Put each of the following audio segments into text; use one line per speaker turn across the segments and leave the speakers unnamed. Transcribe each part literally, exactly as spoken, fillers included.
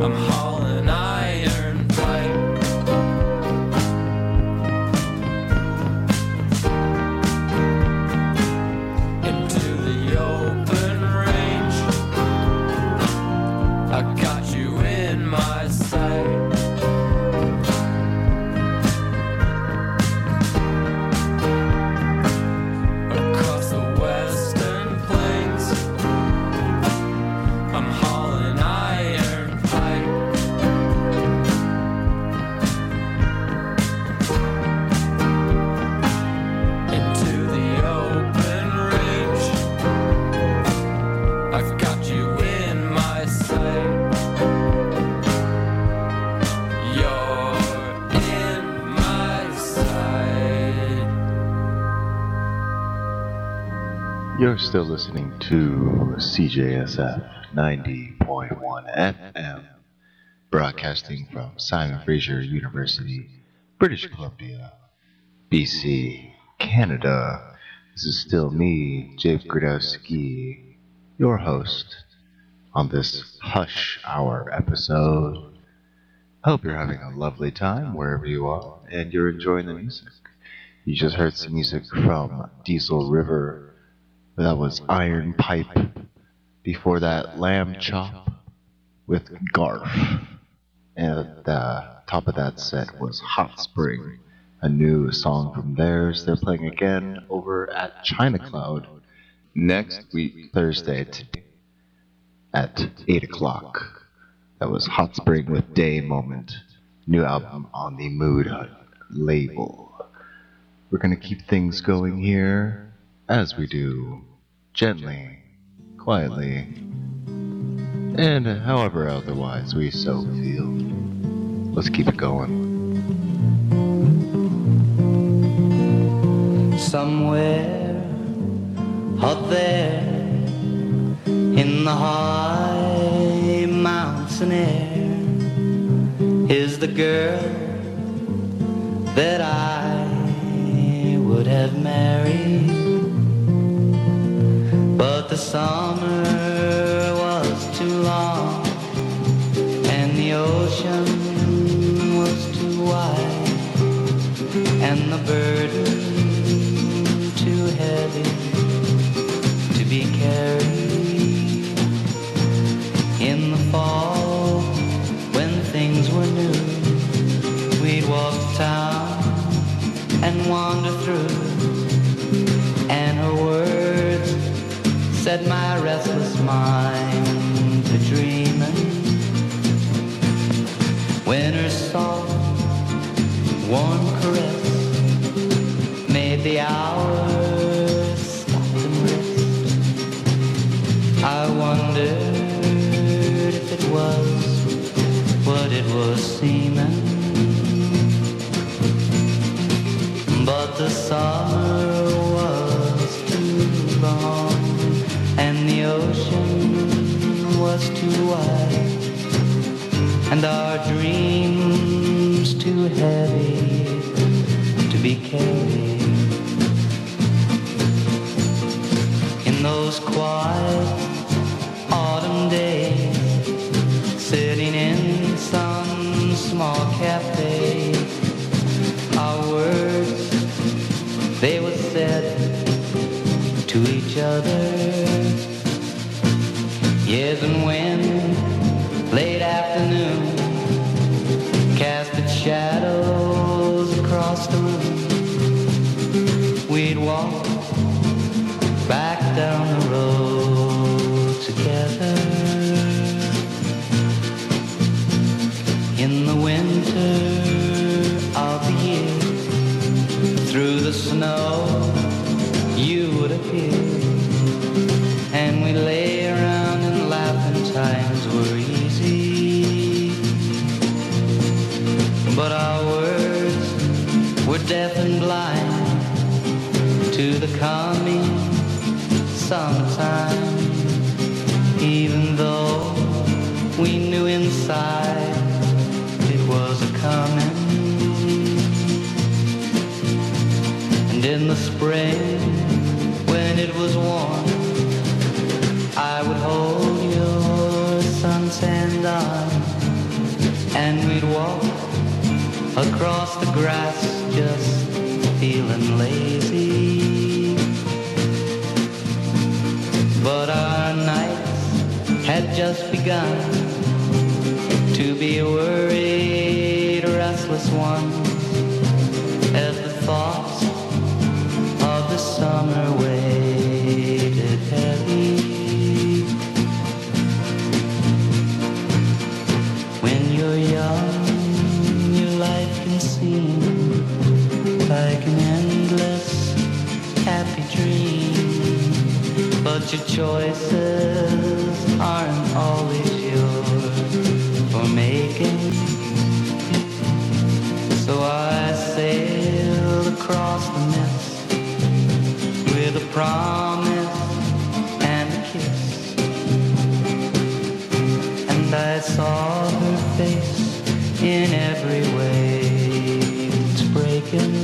You're still listening to C J S F ninety point one F M, broadcasting from Simon Fraser University, British Columbia, B C, Canada. This is still me, Jake Gradowski, your host on this Hush Hour episode. I hope you're having a lovely time wherever you are and you're enjoying the music. You just heard some music from Diesel River. That was Iron Pipe. Before that, Lamb Chop with Garf. And at the top of that set was Hot Spring, a new song from theirs. They're playing again over at China Cloud next week, Thursday, at eight o'clock. That was Hot Spring with Day Moment, new album on the Mood Hut label. We're going to keep things going here, as we do, gently, quietly, and however otherwise we so feel. Let's keep it going.
Somewhere out there in the high mountain air is the girl that I would have married. But the summer was too long and the ocean was too wide and the burden too heavy to be carried. In the fall when things were new, we'd walk to town and wander through, and her words set my restless mind to dreaming. When her soft, warm caress made the hours stop and rest, I wondered if it was what it was seeming. But the summer was too long and the ocean was too wide, and our dreams too heavy to be carried. In those quiet autumn days, sitting in some small cafe, our words, they were said to each other. Yes, and when late afternoon cast its shadows across the room, we'd walk back down the road together. In the winter of the year, through the snow you would appear, and we lay around and laugh, and times were easy. But our words were deaf and blind to the coming summertime, even though we knew inside it was a-coming. And in the spring, when it was warm, I would hold your sun-tanned arm and we'd walk across the grass just feeling lazy. But our nights had just begun to be worried, restless ones, as the thoughts of the summer weighted heavy. When you're young, your life can seem like an endless happy dream, but your choices aren't always yours for making. So I sailed across the mist with a promise and a kiss, and I saw her face in every way it's breaking.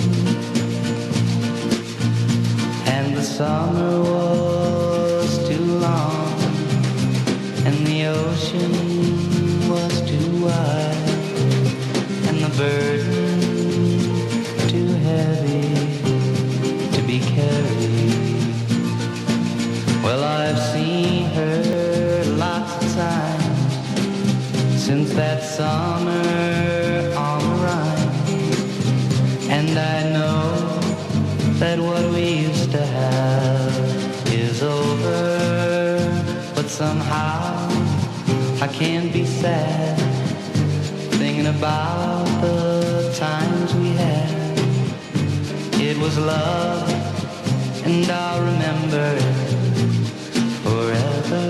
And the summer was too long, and the ocean was too wide, and the burden too heavy to be carried. Well, I've seen her lots of times since that summer on the Rhine, and I know that what we used to have is over, but somehow I can't be sad thinking about the times we had. It was love, and I'll remember it forever.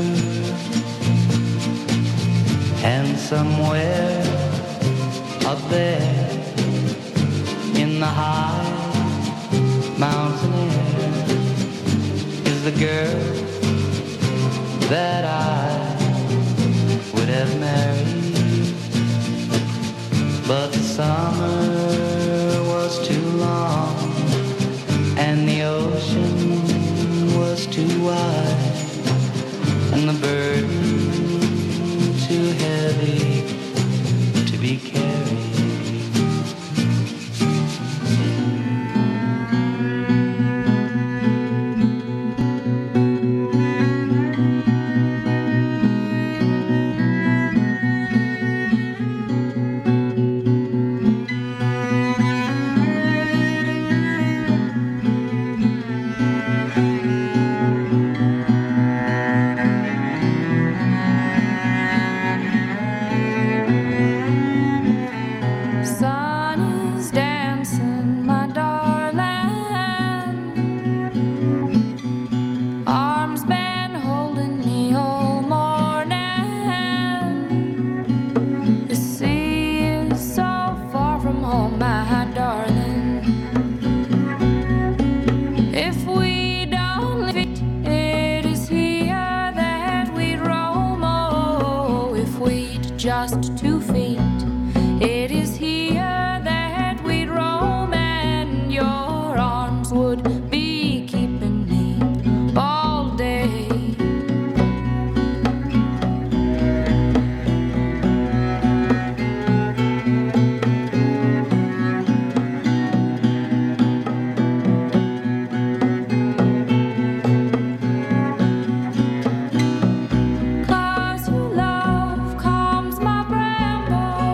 And somewhere up there in the high mountain air is the girl that I would have married. But the summer was too long, and the ocean was too wide, and the burden too heavy to be carried.
Just two feet. It is here that we'd roam, and your arms would be keeping me all day. Cause your love calms my bramble.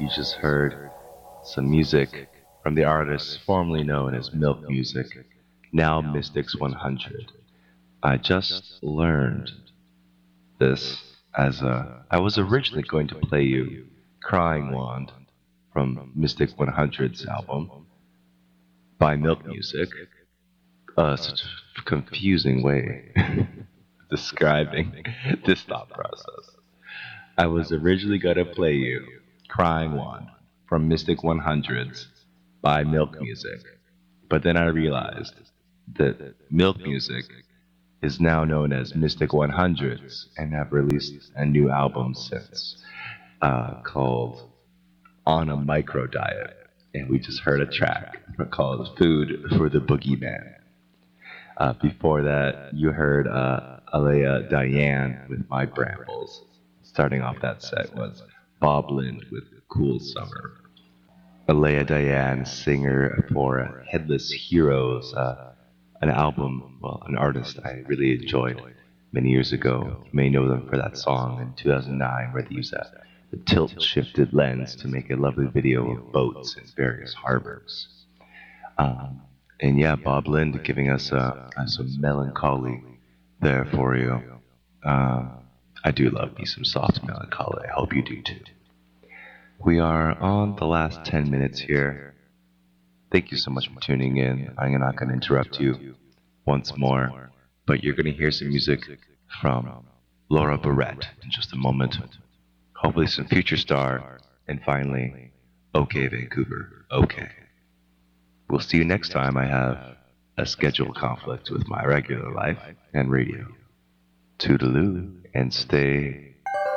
You just heard some music from the artist formerly known as Milk Music, now Mystics one hundred. I just learned this as a... I was originally going to play you Crying Wand from Mystic one hundred's album by Milk Music. Uh, such a confusing way of describing this thought process. I was originally going to play you Crying Wand from Mystic one hundred's by Milk Music, but then I realized that Milk Music is now known as Mystic one hundred's and have released a new album since uh, called On a Micro Diet, and we just heard a track called Food for the Boogeyman. Uh, before that, you heard uh, Alea Diane with My Brambles. Starting off that set was Bob Lind with Cool Summer. Alea Diane, singer for Headless Heroes, uh, an album, well, an artist I really enjoyed many years ago. You may know them for that song in two thousand nine where they used that, the tilt-shifted lens to make a lovely video of boats in various harbors. Um, and yeah, Bob Lind giving us uh, some melancholy there for you. Uh, I do love me some soft melancholy. I hope you do too. We are on the last ten minutes here. Thank you so much for tuning in. I'm not going to interrupt you once more, but you're going to hear some music from Laura Barrett in just a moment. Hopefully some Future Star, and finally, OK Vancouver, OK. We'll see you next time I have a schedule conflict with my regular life and radio. Toodaloo, and stay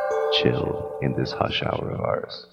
chill in this hush hour of ours.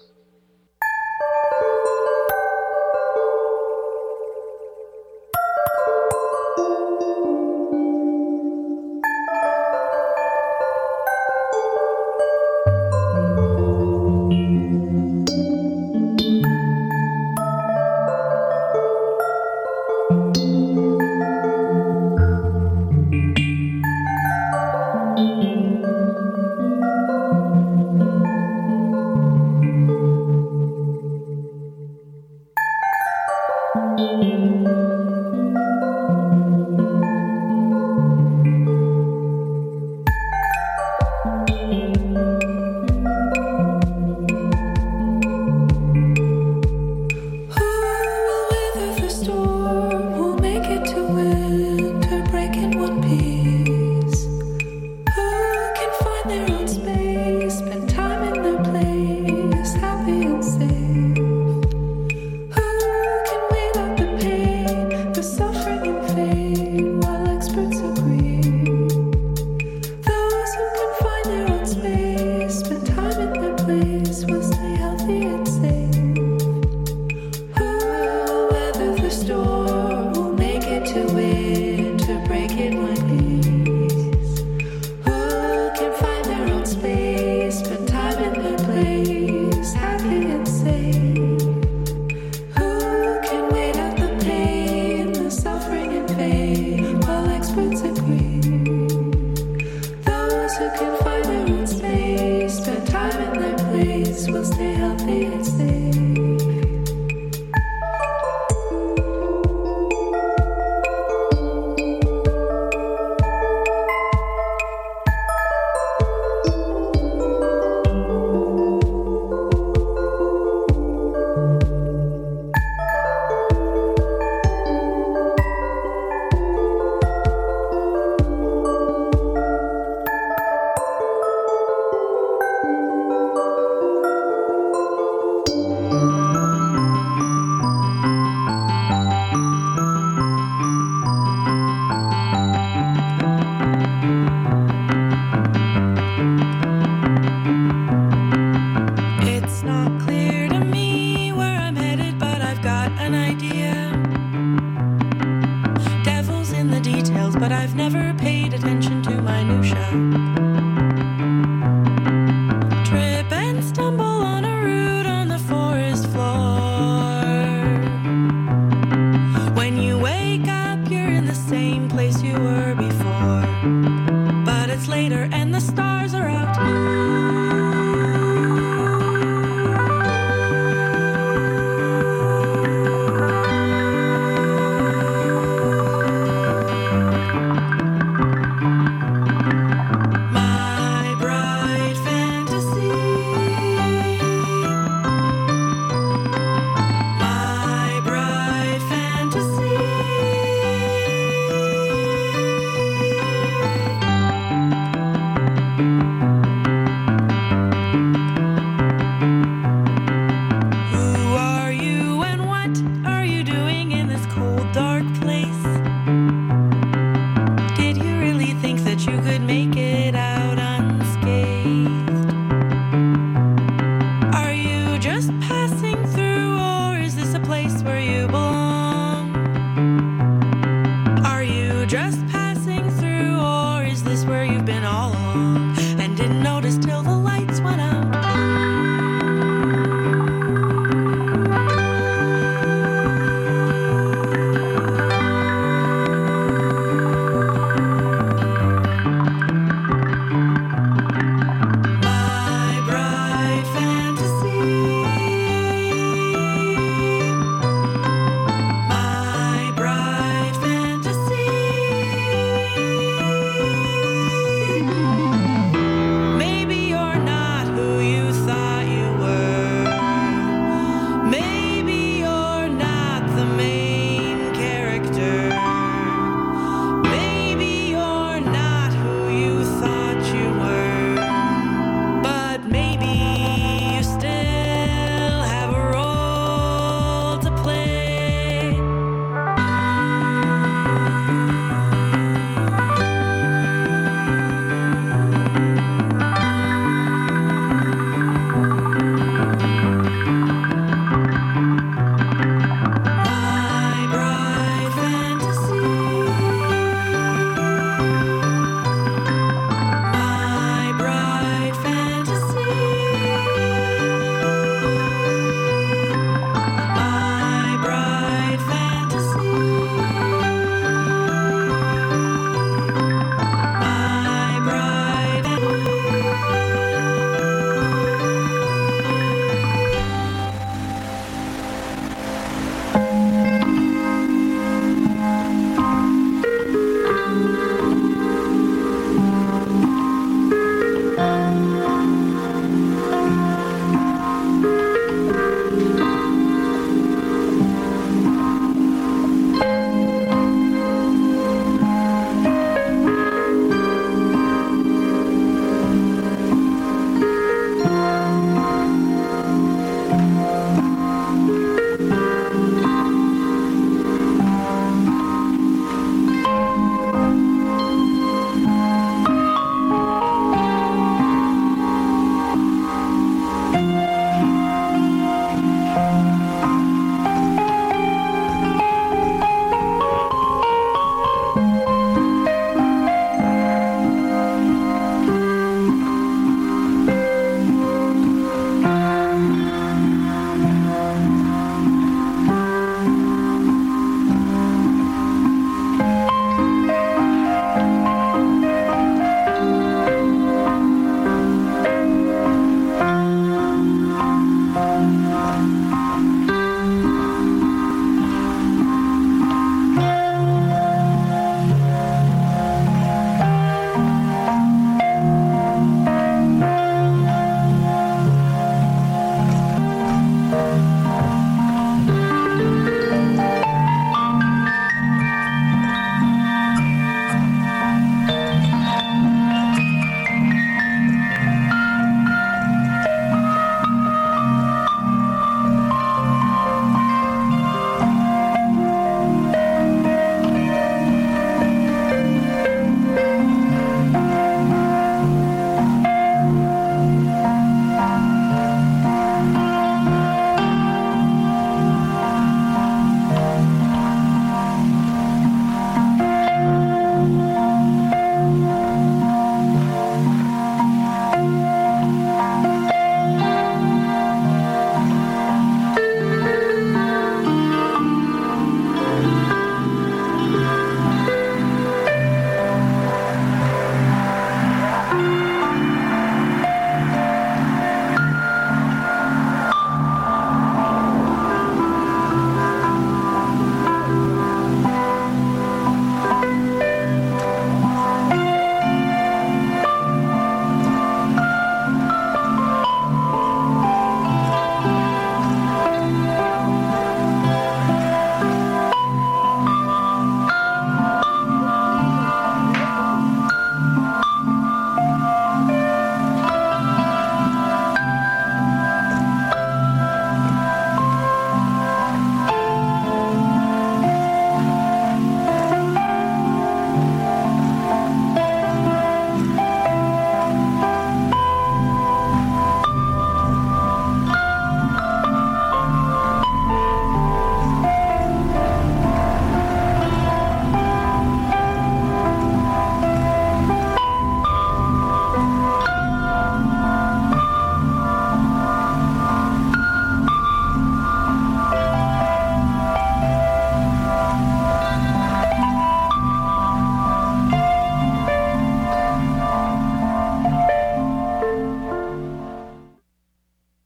Place you were before.